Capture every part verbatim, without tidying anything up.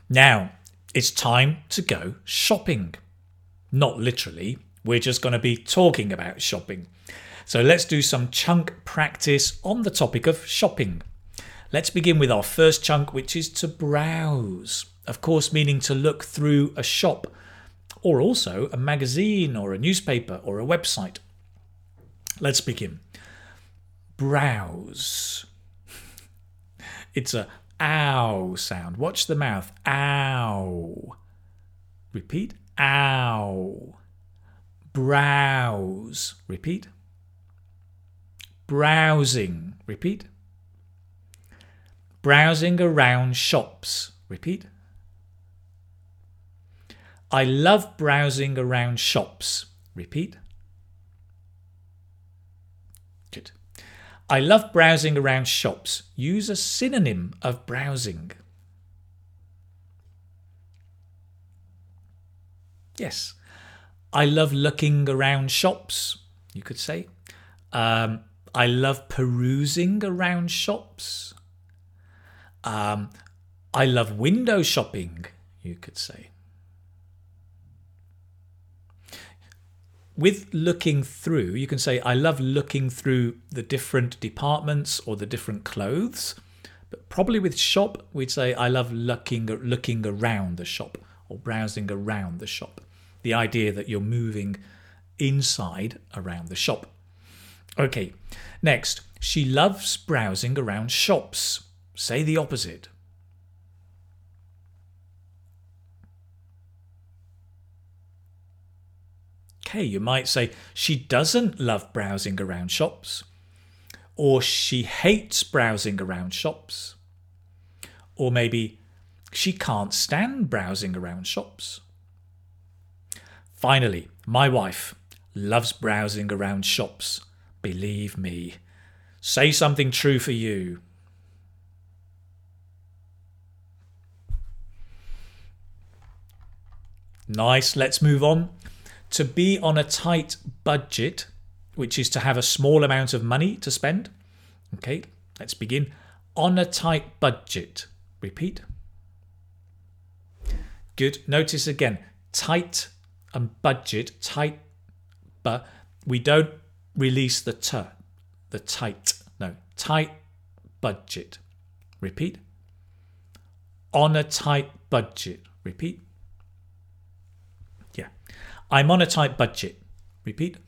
Now, it's time to go shopping. Not literally, we're just going to be talking about shopping. So let's do some chunk practice on the topic of shopping. Let's begin with our first chunk, which is to browse. Of course, meaning to look through a shop, or also a magazine or a newspaper or a website. Let's begin. Browse. It's a ow sound. Watch the mouth. Ow. Repeat. Ow. Browse. Repeat. Browsing. Repeat. Browsing around shops. Repeat. I love browsing around shops. Repeat. Good. I love browsing around shops. Use a synonym of browsing. Yes. I love looking around shops, you could say. Um, I love perusing around shops. Um, I love window shopping, you could say. With looking through, you can say, I love looking through the different departments or the different clothes. But probably with shop, we'd say, I love looking, looking around the shop or browsing around the shop. The idea that you're moving inside around the shop. Okay, next, she loves browsing around shops. Say the opposite. Okay, you might say she doesn't love browsing around shops, or she hates browsing around shops, or maybe she can't stand browsing around shops. Finally, my wife loves browsing around shops. Believe me. Say something true for you. Nice, let's move on. To be on a tight budget, which is to have a small amount of money to spend. Okay, let's begin. On a tight budget. Repeat. Good. Notice again, tight and budget, tight, but we don't release the t, the tight. No, tight budget. Repeat. On a tight budget. Repeat. Yeah. I'm on a tight budget. Repeat.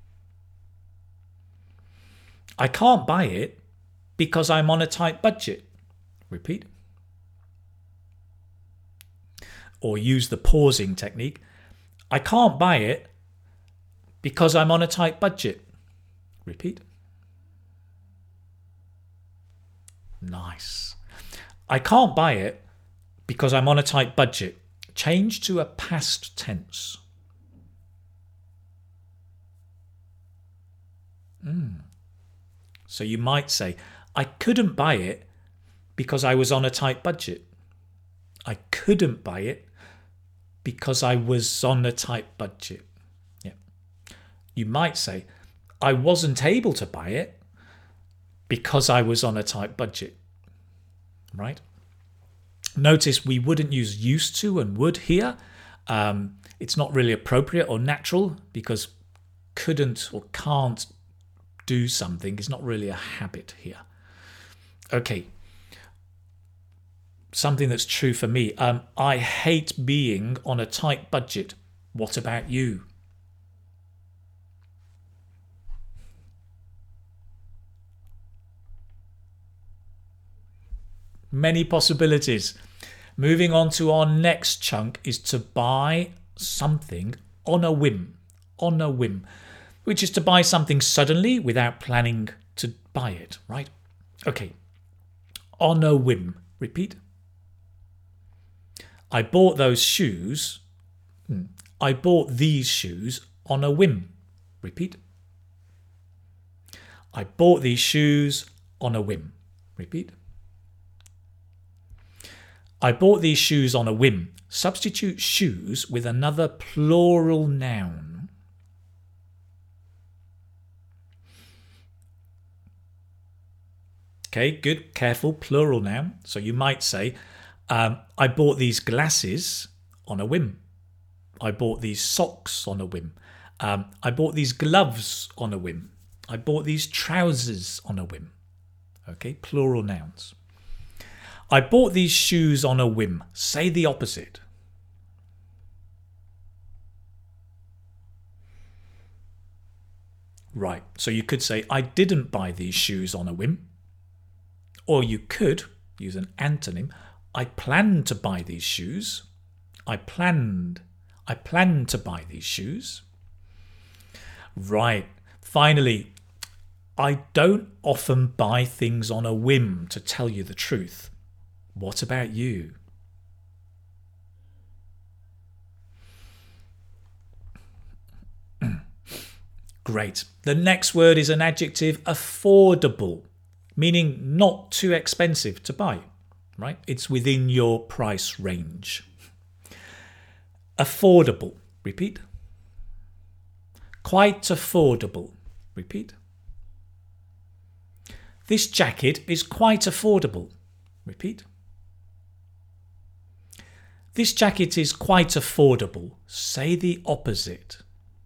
I can't buy it because I'm on a tight budget. Repeat. Or use the pausing technique. I can't buy it because I'm on a tight budget. Repeat. Nice. I can't buy it because I'm on a tight budget. Change to a past tense. Mm. So you might say, I couldn't buy it because I was on a tight budget. I couldn't buy it because I was on a tight budget. Yeah. You might say, I wasn't able to buy it because I was on a tight budget. Right? Notice we wouldn't use used to and would here. Um, it's not really appropriate or natural because couldn't or can't do something is not really a habit here. Okay. Something that's true for me. Um, I hate being on a tight budget. What about you? Many possibilities. Moving on to our next chunk is to buy something on a whim. On a whim. Which is to buy something suddenly without planning to buy it, right? Okay. On a whim. Repeat. I bought those shoes. I bought these shoes on a whim. Repeat. I bought these shoes on a whim. Repeat. I bought these shoes on a whim. Substitute shoes with another plural noun. Okay, good, careful, plural noun. So you might say, Um, I bought these glasses on a whim. I bought these socks on a whim. Um, I bought these gloves on a whim. I bought these trousers on a whim. Okay, plural nouns. I bought these shoes on a whim. Say the opposite. Right, so you could say, I didn't buy these shoes on a whim. Or you could use an antonym. I planned to buy these shoes. I planned. I planned to buy these shoes. Right. Finally, I don't often buy things on a whim, to tell you the truth. What about you? Great. The next word is an adjective, affordable, meaning not too expensive to buy, right? It's within your price range. Affordable. Repeat. Quite affordable. Repeat. This jacket is quite affordable. Repeat. This jacket is quite affordable. Say the opposite.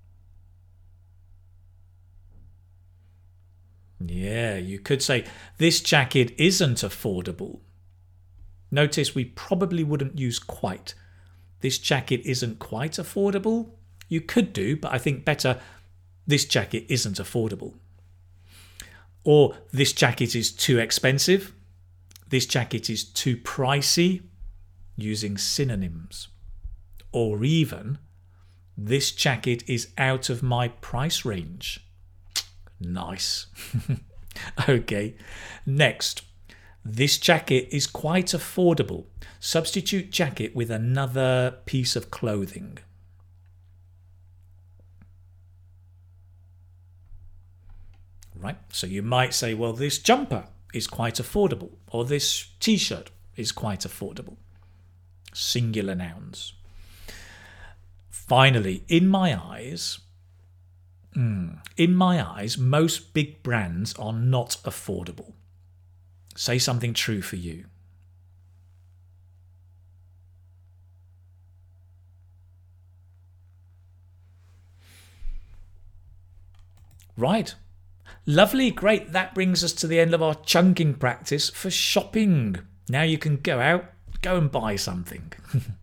Yeah, you could say, this jacket isn't affordable. Notice we probably wouldn't use quite. This jacket isn't quite affordable. You could do, but I think better, this jacket isn't affordable. Or this jacket is too expensive. This jacket is too pricey, using synonyms. Or even, this jacket is out of my price range. Nice. Okay. Next, this jacket is quite affordable. Substitute jacket with another piece of clothing. Right? So you might say, well, this jumper is quite affordable, or this t-shirt is quite affordable. Singular nouns. Finally, in my eyes, mm, in my eyes, most big brands are not affordable. Say something true for you. Right. Lovely, great. That brings us to the end of our chunking practice for shopping. Now you can go out, go and buy something.